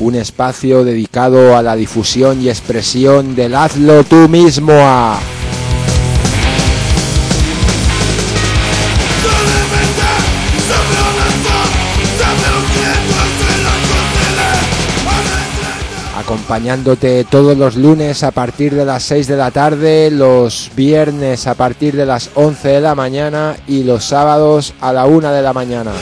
un espacio dedicado a la difusión y expresión del hazlo tú mismo a... Acompañándote todos los lunes a partir de las 6 de la tarde, los viernes a partir de las 11 de la mañana y los sábados a la 1 de la mañana.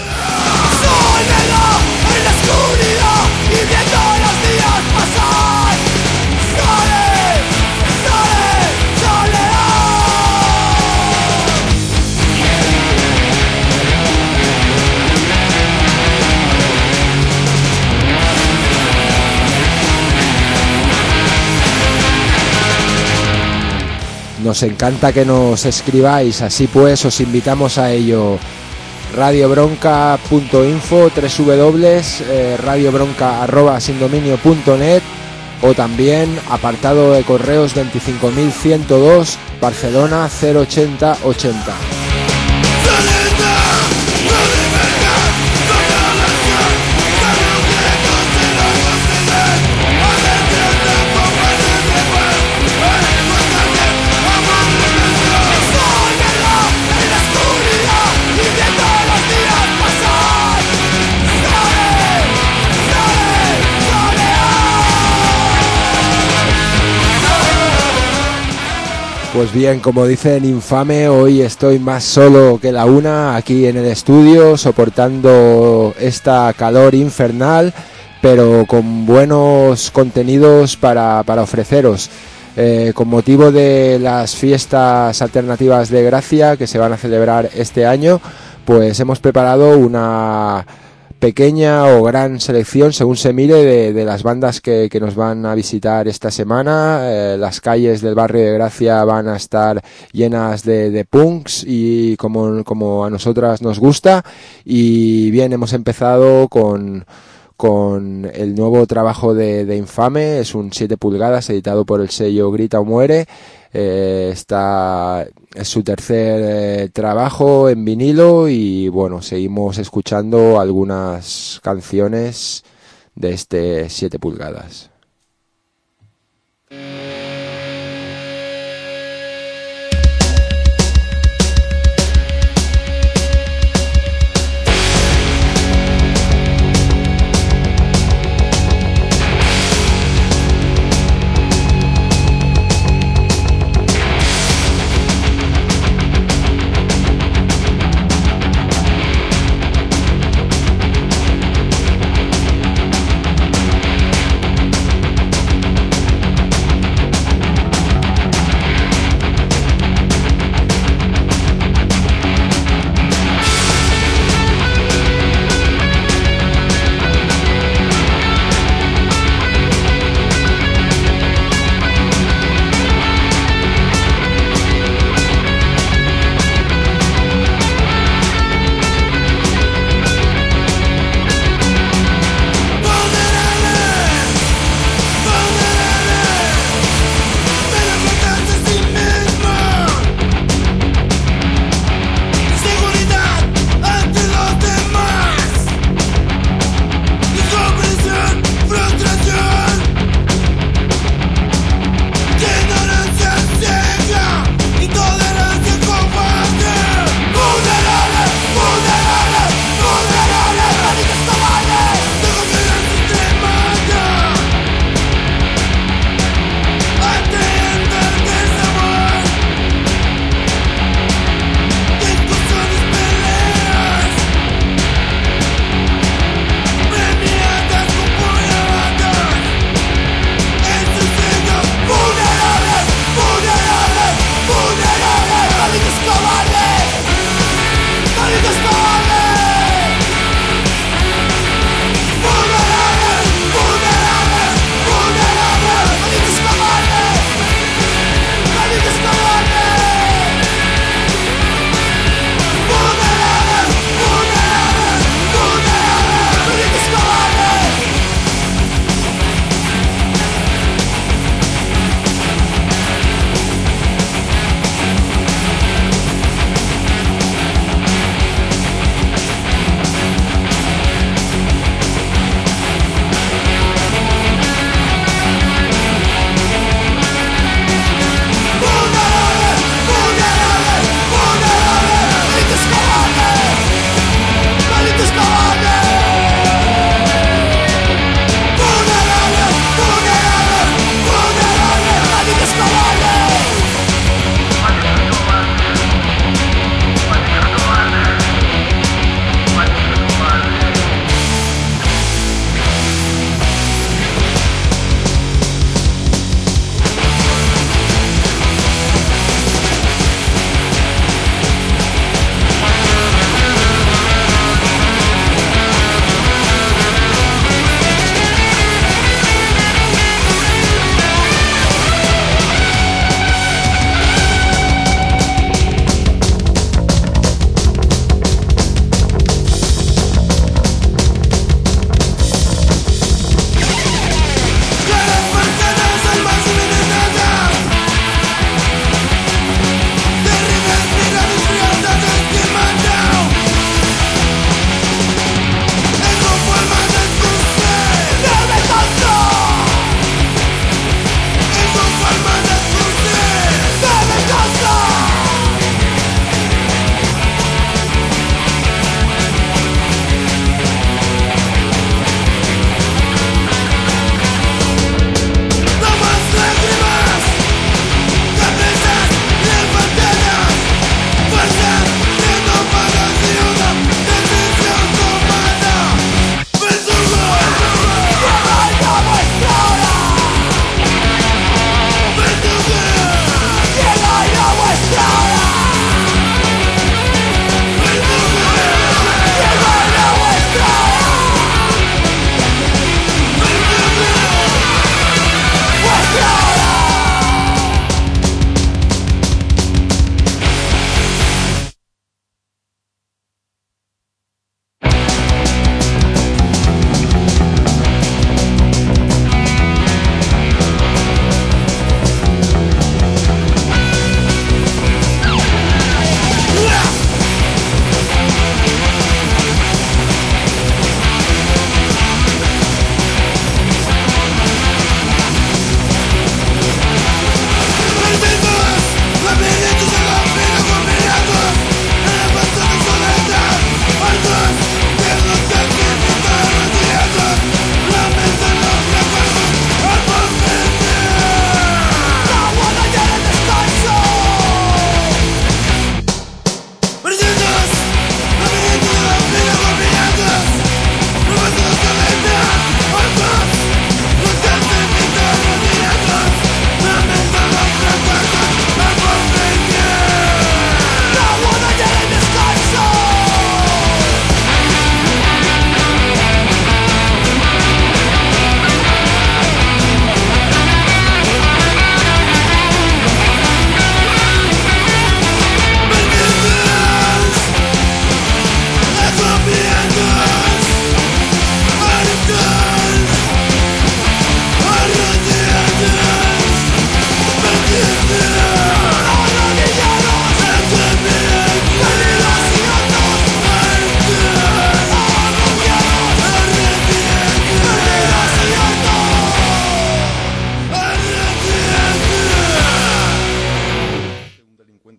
Nos encanta que nos escribáis, así pues os invitamos a ello. radiobronca.info, www.radiobronca@sindominio.net o también apartado de correos 25102 Barcelona 08080. Pues bien, como dicen Infame, hoy estoy más solo que la una aquí en el estudio, soportando esta calor infernal, pero con buenos contenidos para ofreceros. Con motivo de las fiestas alternativas de Gracia que se van a celebrar este año, pues hemos preparado una pequeña o gran selección, según se mire, de las bandas que nos van a visitar esta semana. Las calles del barrio de Gracia van a estar llenas de punks y como a nosotras nos gusta. Y bien, hemos empezado con el nuevo trabajo de Infame. Es un 7 pulgadas editado por el sello Grita o Muere. Es su tercer trabajo en vinilo y bueno, seguimos escuchando algunas canciones de este 7 pulgadas.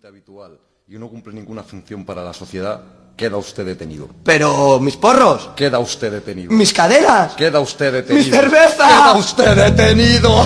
delincuente habitual y no cumple ninguna función para la sociedad, queda usted detenido. Pero mis porros, Queda usted detenido. mis caderas, Queda usted detenido. mi cerveza. Queda usted detenido.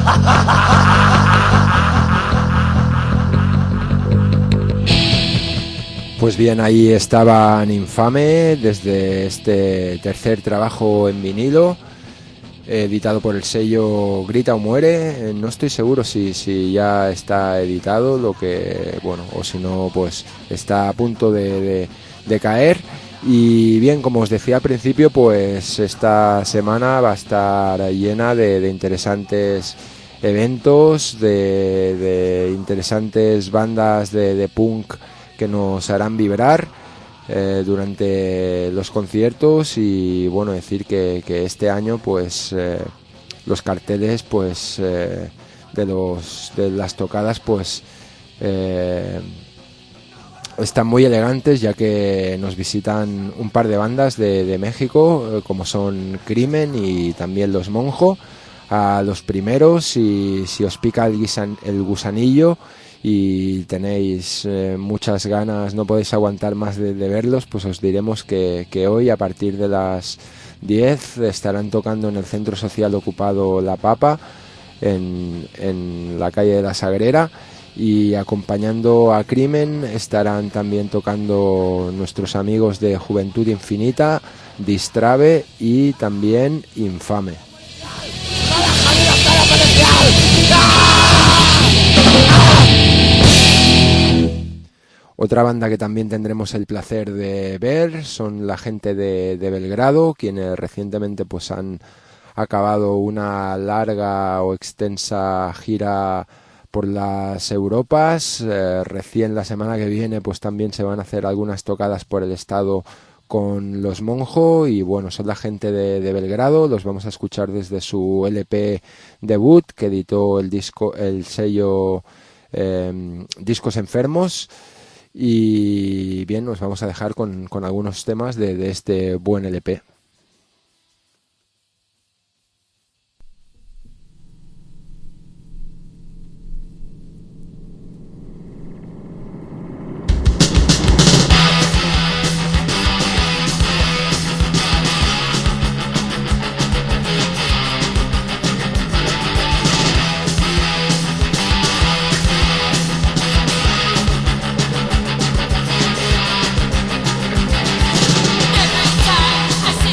Pues bien, ahí estaban Infame desde este tercer trabajo en vinilo, editado por el sello Grita o Muere. No estoy seguro si ya está editado, lo que, bueno, o si no, pues está a punto de caer. Y bien, como os decía al principio, pues esta semana va a estar llena de interesantes eventos, de interesantes bandas de punk que nos harán vibrar durante los conciertos. Y bueno, decir que este año pues los carteles pues de las tocadas pues están muy elegantes, ya que nos visitan un par de bandas de México, como son Crimen y también Los Monjo. A los primeros, si os pica el gusanillo y tenéis muchas ganas, no podéis aguantar más de verlos, pues os diremos que hoy a partir de las 10 estarán tocando en el centro social ocupado La Papa, en la calle de la Sagrera, y acompañando a Crimen estarán también tocando nuestros amigos de Juventud Infinita, Distrave y también Infame. Otra banda que también tendremos el placer de ver son la gente de Belgrado, quienes recientemente pues han acabado una larga o extensa gira por las Europas. Recién la semana que viene pues también se van a hacer algunas tocadas por el estado con Los Monjo, y bueno, son la gente de Belgrado. Los vamos a escuchar desde su LP debut que editó el sello Discos Enfermos. Y bien, nos vamos a dejar con algunos temas de este buen LP. I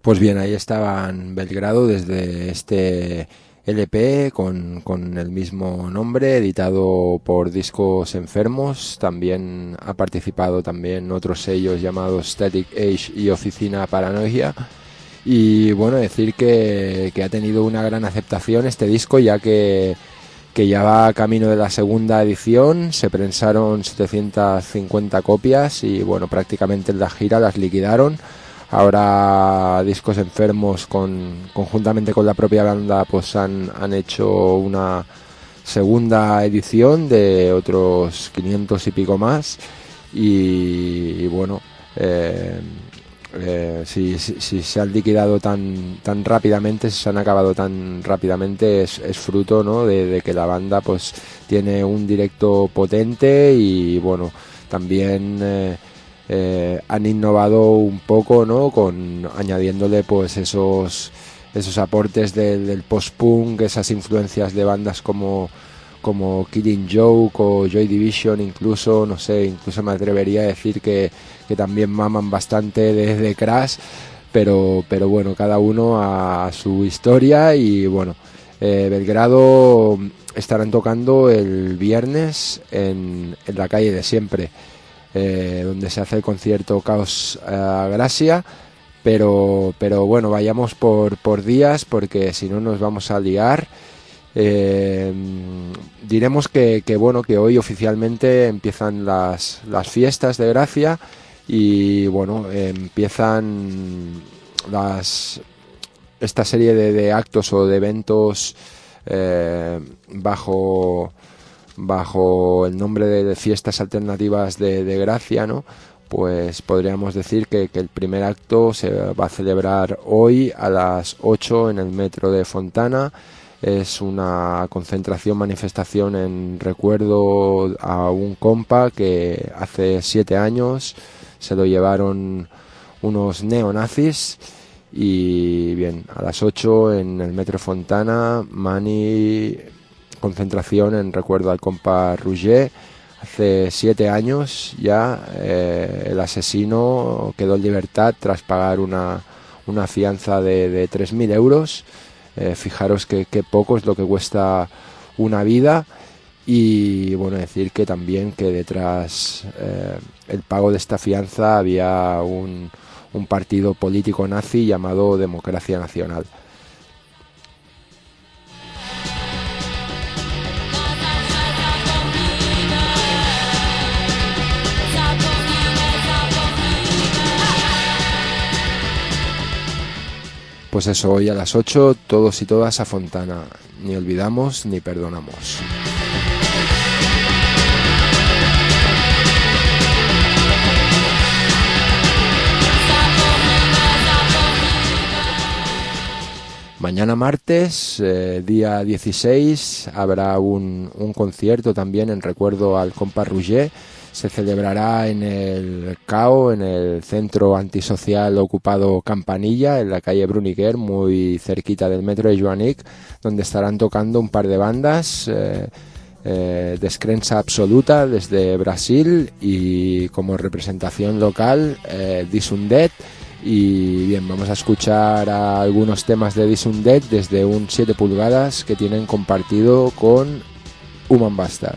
Pues bien, ahí estaban Belgrado desde este LP con el mismo nombre, editado por Discos Enfermos. También ha participado también otros sellos llamados Static Age y Oficina Paranoia. Y bueno, decir que ha tenido una gran aceptación este disco, ya que ya va camino de la segunda edición. Se prensaron 750 copias y bueno, prácticamente en la gira las liquidaron. Ahora Discos Enfermos conjuntamente con la propia banda pues han hecho una segunda edición de otros 500 y pico más. Y bueno, si se han liquidado tan rápidamente, si se han acabado tan rápidamente, es fruto, ¿no?, de que la banda pues tiene un directo potente y bueno, también han innovado un poco, ¿no?, añadiéndole pues esos aportes del post-punk, esas influencias de bandas como Killing Joke o Joy Division, incluso me atrevería a decir que también maman bastante de Crash, pero bueno, cada uno a su historia. Y bueno, Belgrado estarán tocando el viernes en la calle de siempre, donde se hace el concierto Caos Gracia, pero bueno, vayamos por días, porque si no nos vamos a liar. Diremos que hoy oficialmente empiezan las fiestas de Gracia y bueno, empiezan esta serie de actos o de eventos bajo el nombre de fiestas alternativas de Gracia, ¿no? Pues podríamos decir que el primer acto se va a celebrar hoy a las 8 en el metro de Fontana. Es una concentración, manifestación en recuerdo a un compa que hace 7 años se lo llevaron unos neonazis. Y bien, a las 8 en el metro Fontana, concentración en recuerdo al compa Roger. Hace 7 años ya el asesino quedó en libertad tras pagar una fianza de 3.000 euros. Fijaros que poco es lo que cuesta una vida. Y bueno, decir que también que detrás el pago de esta fianza había un partido político nazi llamado Democracia Nacional. Pues eso, hoy a las 8, todos y todas a Fontana. Ni olvidamos ni perdonamos. Mañana martes, día 16, habrá un concierto también en recuerdo al compa Roger. Se celebrará en el CAO, en el Centro Antisocial Ocupado Campanilla, en la calle Bruniquer, muy cerquita del metro de Joanic, donde estarán tocando un par de bandas, Descrença Absoluta desde Brasil y como representación local Disundead. Y bien, vamos a escuchar a algunos temas de Disundead desde un 7 pulgadas que tienen compartido con Human Bastard.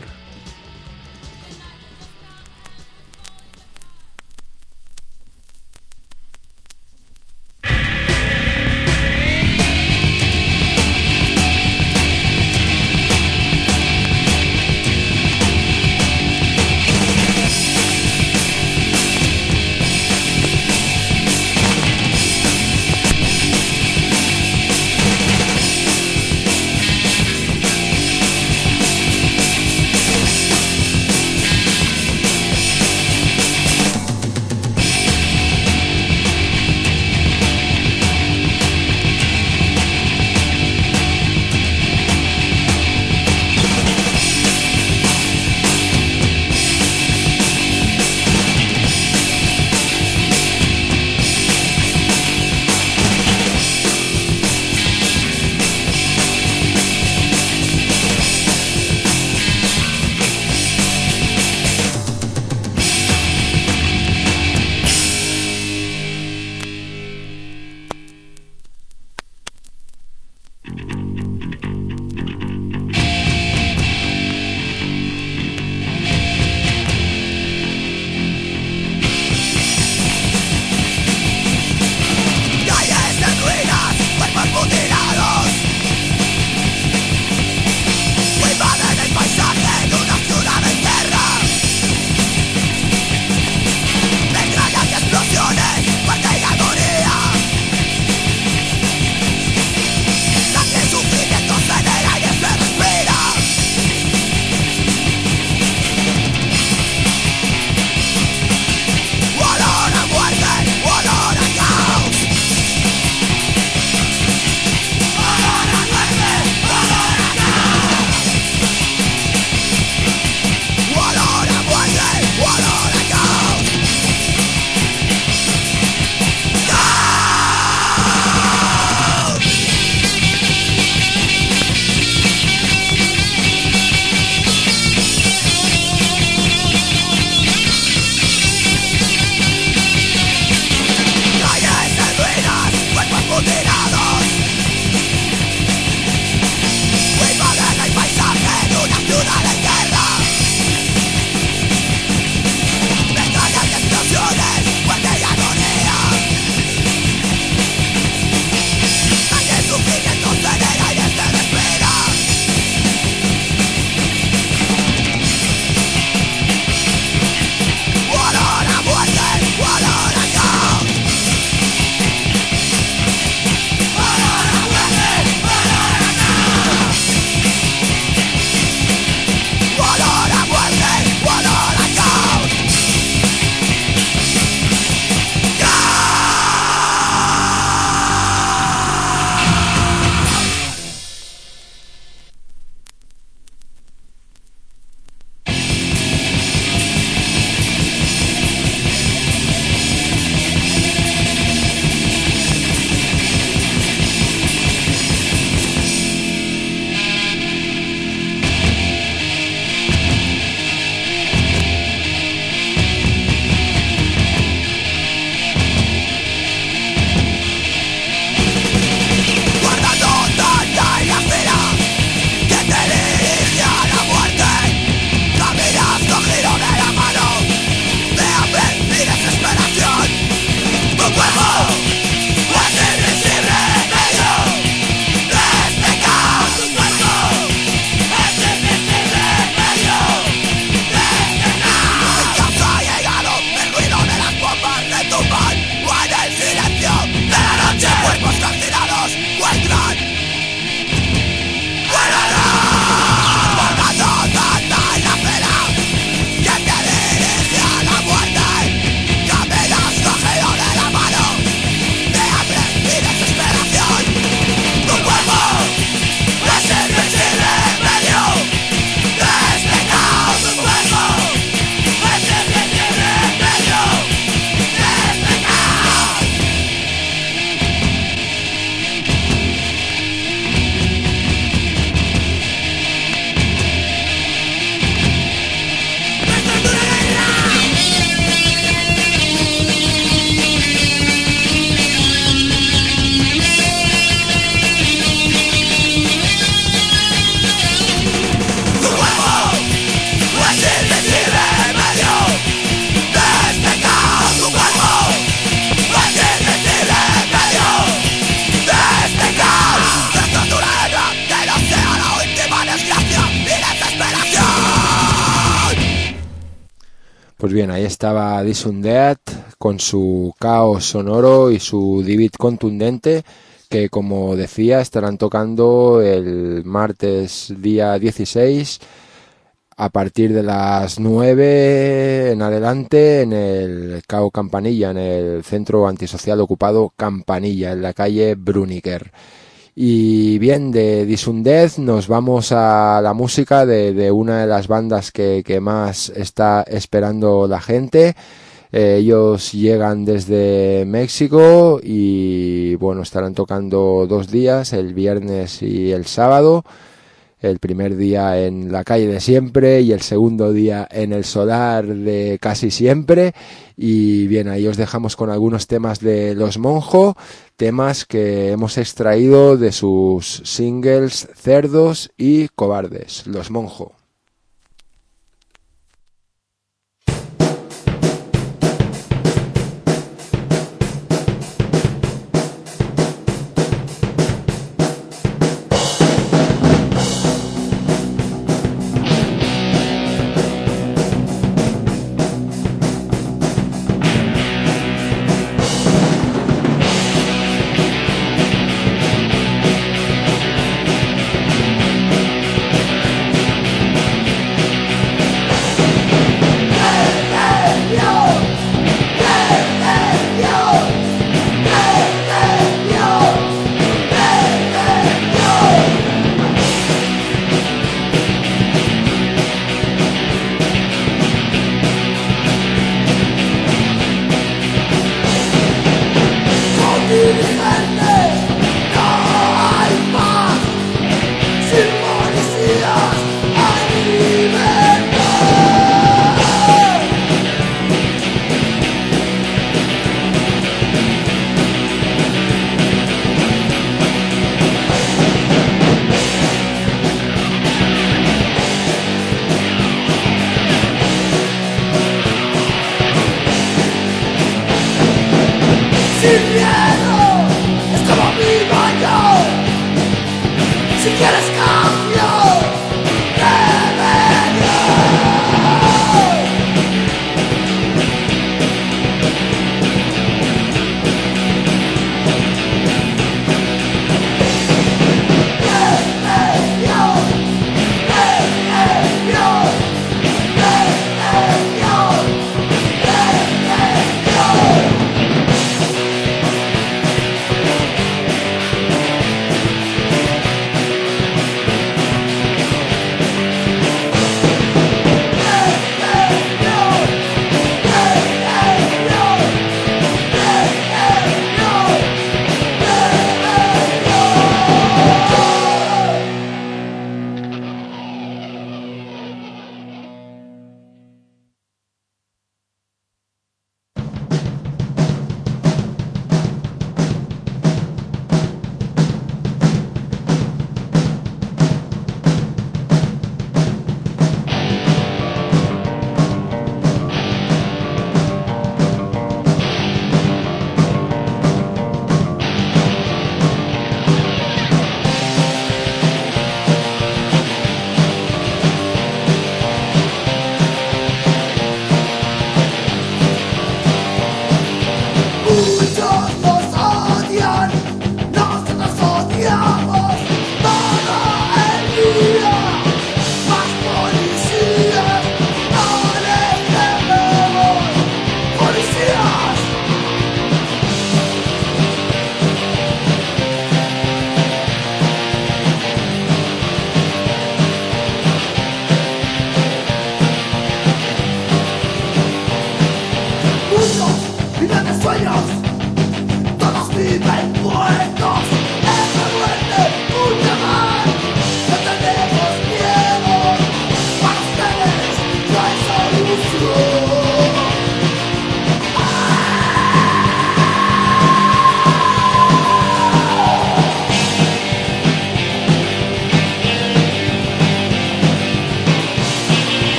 Pues bien, ahí estaba Disundead con su caos sonoro y su divid contundente, que como decía estarán tocando el martes día 16 a partir de las 9 en adelante en el CAO Campanilla, en el centro antisocial ocupado Campanilla, en la calle Bruniker. Y bien, de Disundead nos vamos a la música de una de las bandas que más está esperando la gente. Ellos llegan desde México y bueno, estarán tocando 2 días, el viernes y el sábado. El primer día en la calle de siempre y el segundo día en el solar de casi siempre. Y bien, ahí os dejamos con algunos temas de Los Monjo, temas que hemos extraído de sus singles Cerdos y Cobardes. Los Monjo.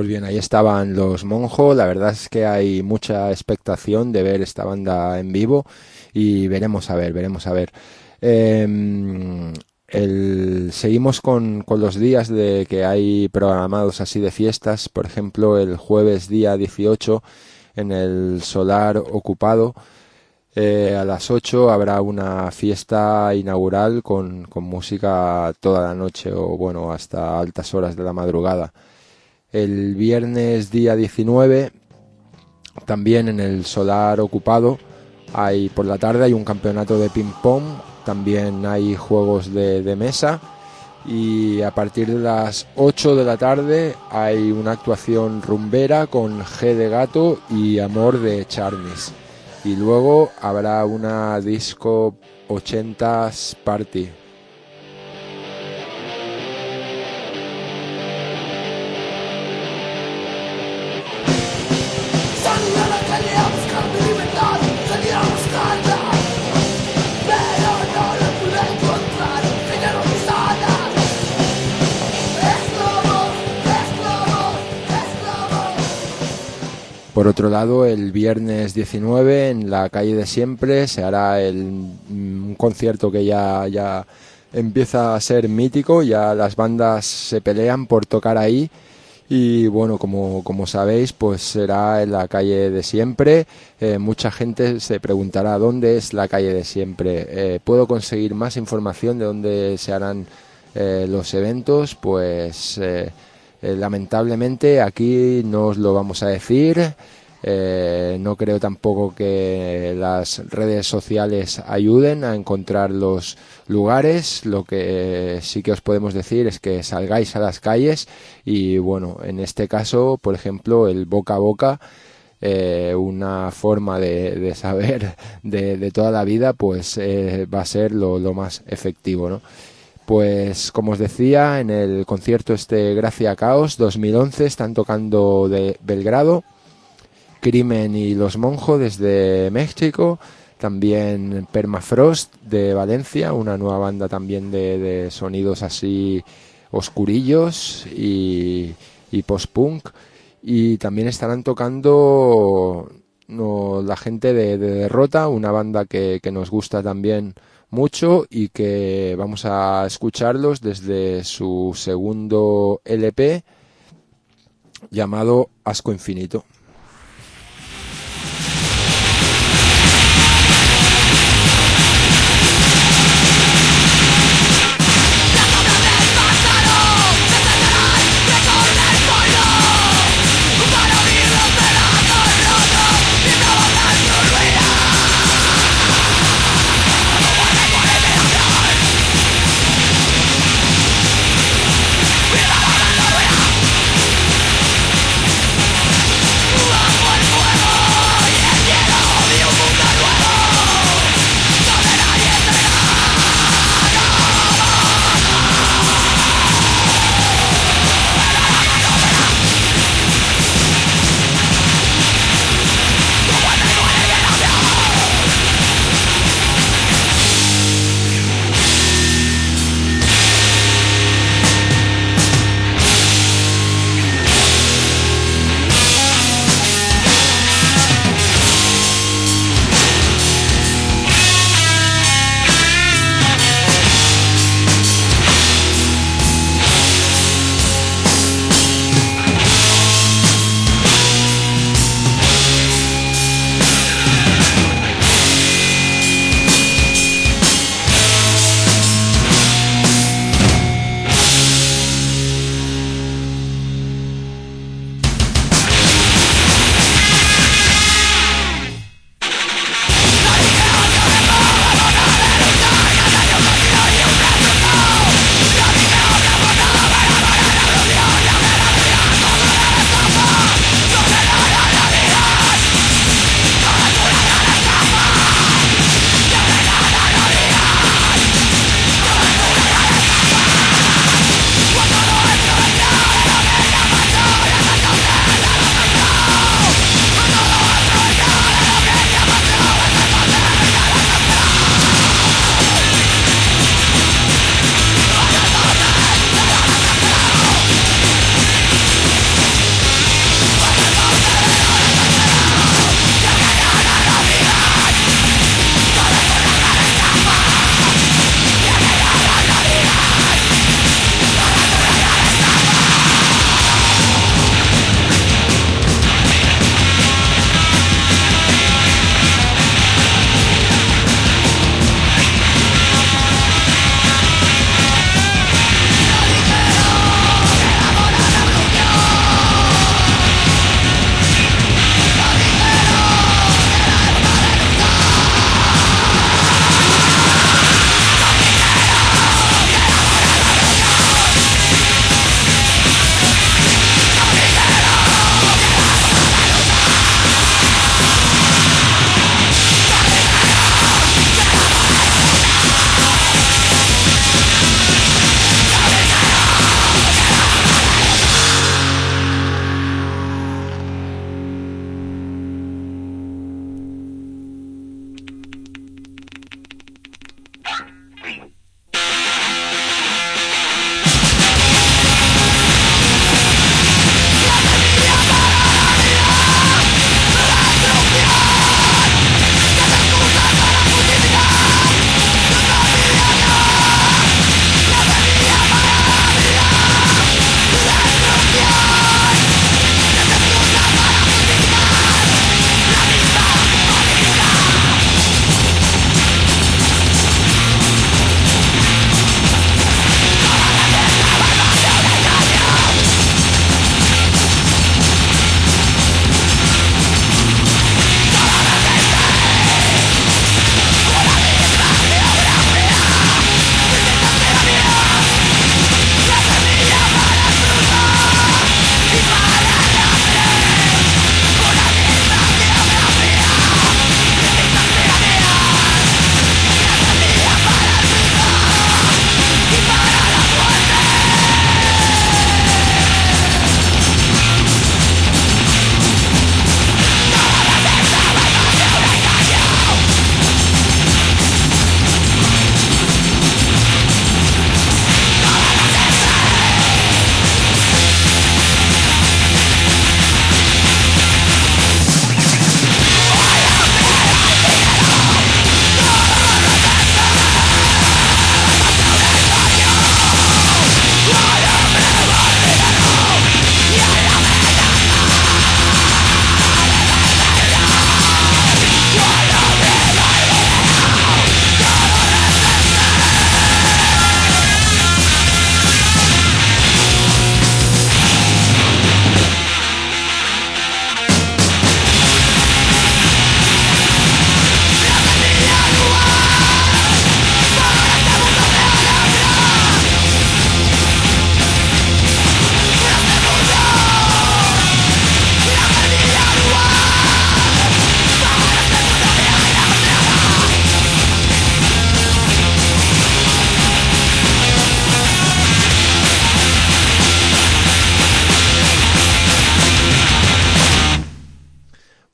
Pues bien, ahí estaban Los Monjo. La verdad es que hay mucha expectación de ver esta banda en vivo y veremos a ver. Seguimos con los días de que hay programados así de fiestas. Por ejemplo, el jueves día 18 en el Solar Ocupado, a las 8 habrá una fiesta inaugural con música toda la noche o bueno, hasta altas horas de la madrugada. El viernes día 19 también en el Solar Ocupado por la tarde hay un campeonato de ping pong, también hay juegos de mesa y a partir de las 8 de la tarde hay una actuación rumbera con G de Gato y Amor de Charmis. Y luego habrá una disco 80s party. Salí a la calle a buscar mi libertad, salí a buscarla, pero no la pude encontrar, cayeron mis alas. Esclavos. Por otro lado, el viernes 19 en la calle de siempre se hará un concierto que ya empieza a ser mítico, ya las bandas se pelean por tocar ahí y bueno, como sabéis, pues será en la calle de siempre. Mucha gente se preguntará dónde es la calle de siempre. ¿Puedo conseguir más información de dónde se harán los eventos? Pues lamentablemente aquí no os lo vamos a decir. No creo tampoco que las redes sociales ayuden a encontrar los lugares. Lo que sí que os podemos decir es que salgáis a las calles y bueno, en este caso, por ejemplo, el boca a boca, una forma de saber de toda la vida, pues va a ser lo más efectivo, ¿no? Pues como os decía, en el concierto Gracia Caos 2011 están tocando de Belgrado, Crimen y Los Monjo desde México, también Permafrost de Valencia, una nueva banda también de sonidos así oscurillos y post-punk, y también estarán tocando la gente de Derrota, una banda que nos gusta también mucho y que vamos a escucharlos desde su segundo LP llamado Asco Infinito. We're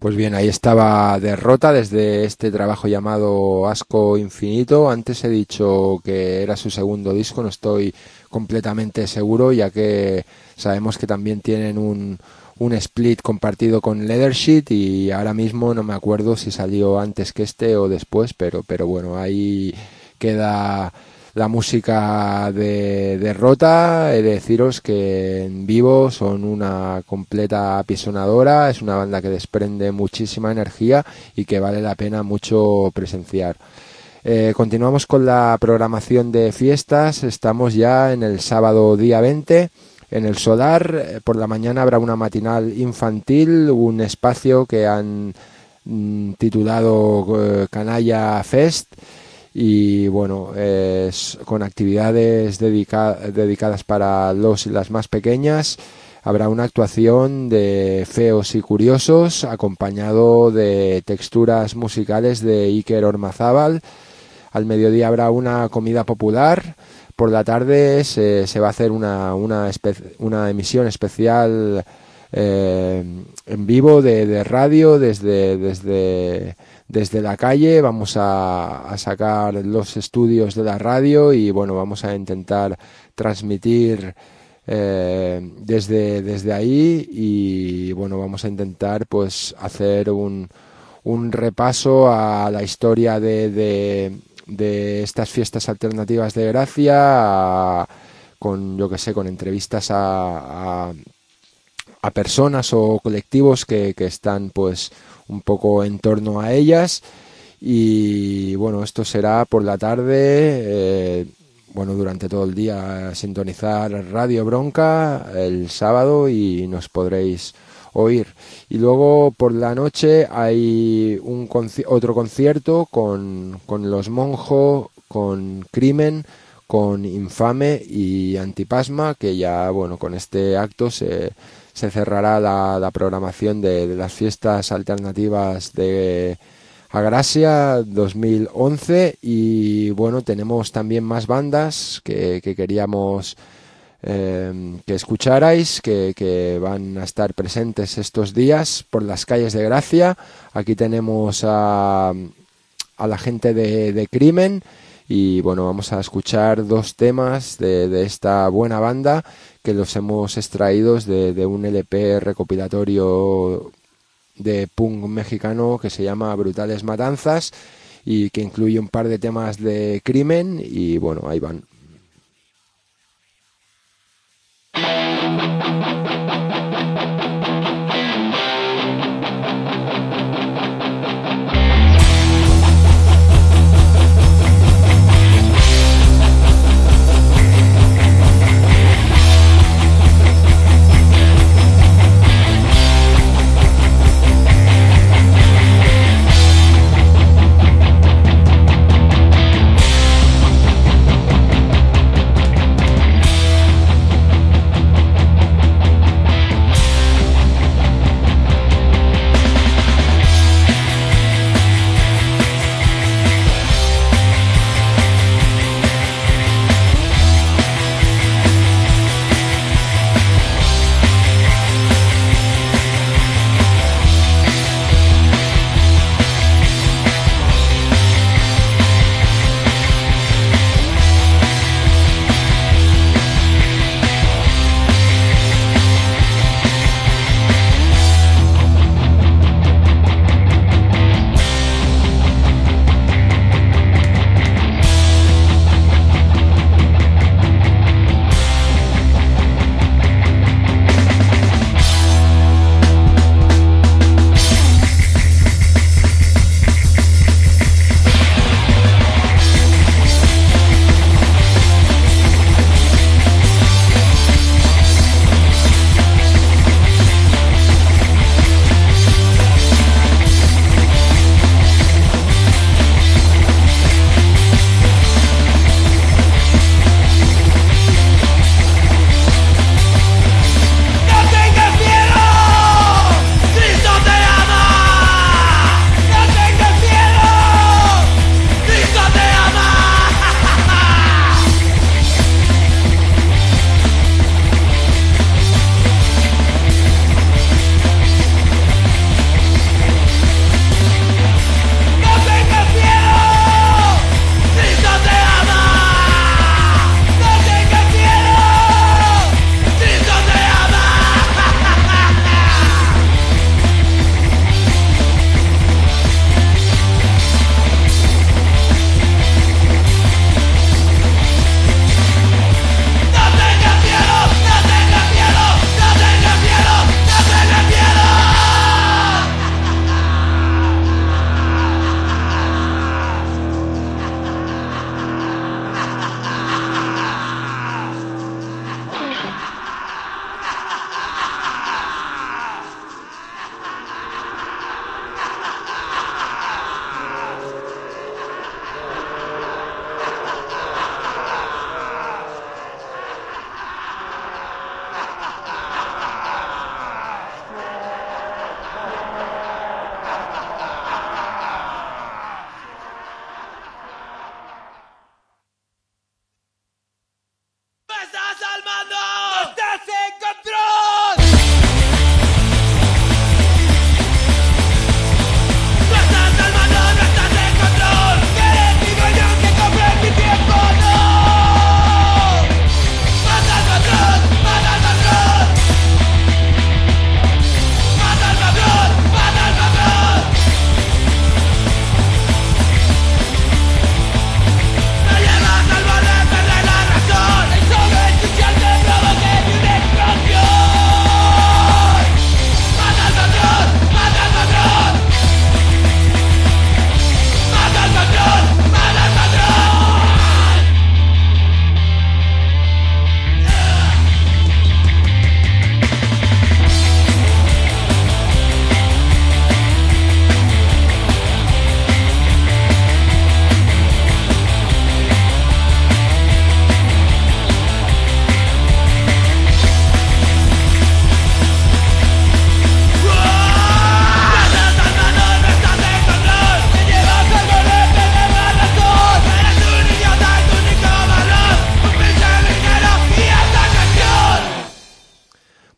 Pues bien, ahí estaba Derrota desde este trabajo llamado Asco Infinito. Antes he dicho que era su segundo disco, no estoy completamente seguro, ya que sabemos que también tienen un split compartido con Leathersheet y ahora mismo no me acuerdo si salió antes que este o después, pero bueno, ahí queda la música de Derrota. He de deciros que en vivo son una completa apisonadora, es una banda que desprende muchísima energía y que vale la pena mucho presenciar. Continuamos con la programación de fiestas, estamos ya en el sábado día 20, en el Solar. Por la mañana habrá una matinal infantil, un espacio que han titulado Canalla Fest. Y bueno, con actividades dedicadas para los y las más pequeñas. Habrá una actuación de Feos y Curiosos, acompañado de texturas musicales de Iker Ormazábal. Al mediodía habrá una comida popular. Por la tarde se va a hacer una emisión especial en vivo de radio desde la calle. Vamos a sacar los estudios de la radio y bueno, vamos a intentar transmitir desde ahí y bueno, vamos a intentar pues hacer un repaso a la historia de estas fiestas alternativas de Gracia, con entrevistas a personas o colectivos que están pues un poco en torno a ellas. Y bueno, esto será por la tarde, durante todo el día sintonizar Radio Bronca el sábado y nos podréis oír. Y luego por la noche hay otro concierto con Los Monjo, con Crimen, con Infame y Antipasma, que ya con este acto se cerrará la programación de las fiestas alternativas de Agrasia 2011. Y bueno, tenemos también más bandas que queríamos que escucharais, que van a estar presentes estos días por las calles de Gracia. Aquí tenemos a la gente de Crimen. Y bueno, vamos a escuchar dos temas de esta buena banda que los hemos extraídos de un LP recopilatorio de punk mexicano que se llama Brutales Matanzas y que incluye un par de temas de Crimen. Y bueno, ahí van.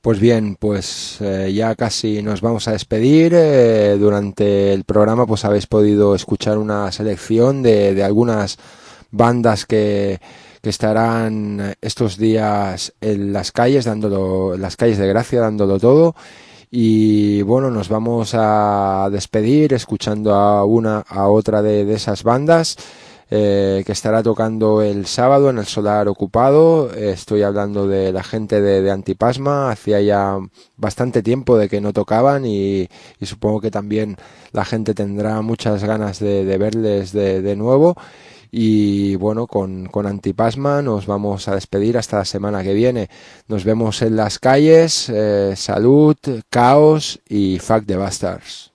Pues bien, ya casi nos vamos a despedir. Durante el programa pues habéis podido escuchar una selección de algunas bandas que estarán estos días en las calles de Gracia dándolo todo. Y bueno, nos vamos a despedir escuchando a otra de esas bandas que estará tocando el sábado en el Solar Ocupado. Estoy hablando de la gente de Antipasma. Hacía ya bastante tiempo de que no tocaban y supongo que también la gente tendrá muchas ganas de verles de nuevo. Y bueno, con Antipasma nos vamos a despedir hasta la semana que viene. Nos vemos en las calles. Salud, caos y fuck the bastards.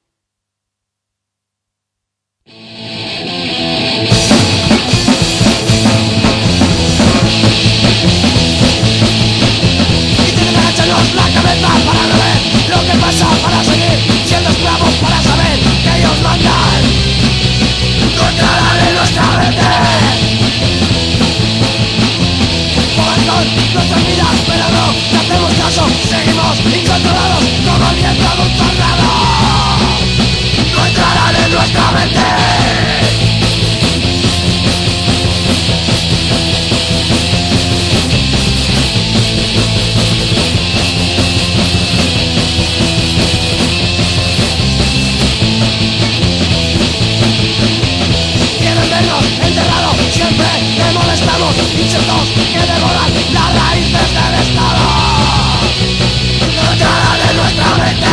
La cabeza para no ver lo que pasa, para seguir siendo esclavos, para saber que ellos mandan. Controlar en nuestra mente. Juegan nuestras vidas, pero no le hacemos caso. Seguimos incontrolados como el viento de un tornado. Controlar en nuestra mente. Enterrados, siempre te molestamos, insectos que devoran las raíces del Estado. Controlar de nuestra mente.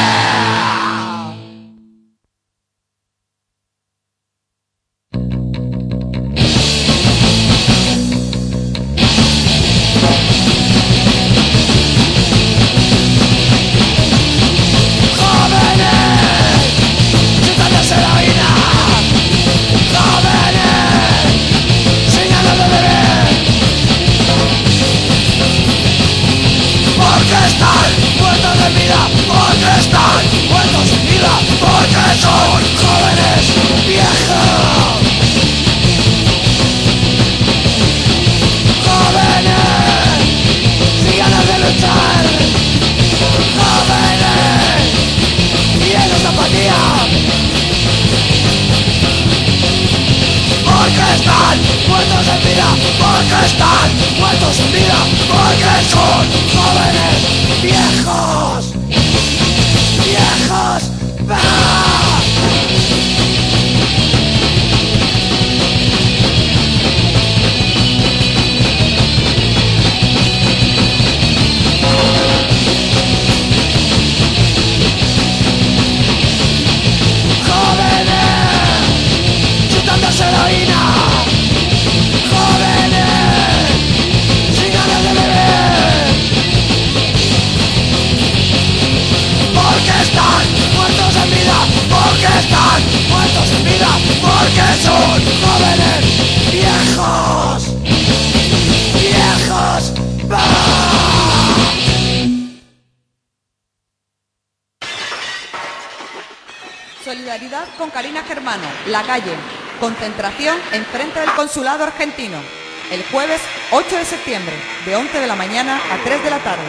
Solidaridad con Karina Germano, La Calle. Concentración enfrente del Consulado Argentino. El jueves 8 de septiembre, de 11 de la mañana a 3 de la tarde.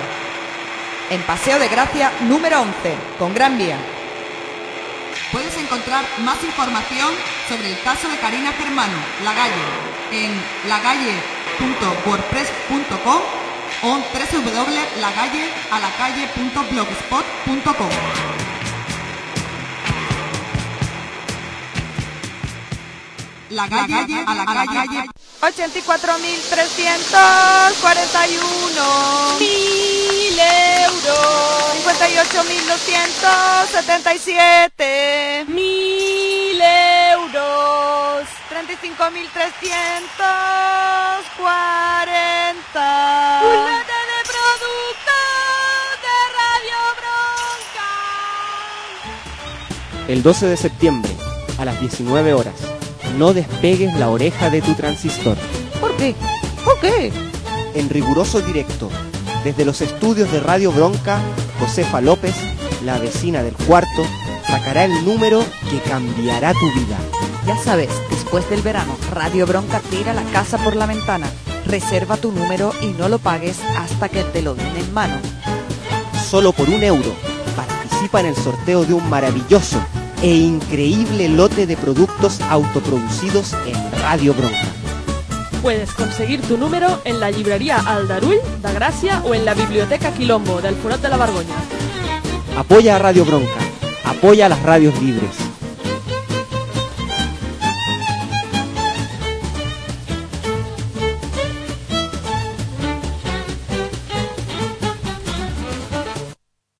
En Paseo de Gracia, número 11, con Gran Vía. Puedes encontrar más información sobre el caso de Karina Germano, La Calle, en lagalle.wordpress.com o en www.lagallealacalle.blogspot.com. La calle a la calle. 84.341. 1.000 euros. 58.277. 1.000 euros. 35.340. Un lote de productos de Radio Bronca. El 12 de septiembre, a las 19 horas. No despegues la oreja de tu transistor. ¿Por qué? ¿Por qué? En riguroso directo, desde los estudios de Radio Bronca, Josefa López, la vecina del cuarto, sacará el número que cambiará tu vida. Ya sabes, después del verano, Radio Bronca tira la casa por la ventana. Reserva tu número y no lo pagues hasta que te lo den en mano. solo por €1. Participa en el sorteo de un maravilloso e increíble lote de productos autoproducidos en Radio Bronca. Puedes conseguir tu número en la librería Aldarull de Gracia o en la biblioteca Quilombo del Forot de la Bargoña. Apoya a Radio Bronca, apoya a las radios libres.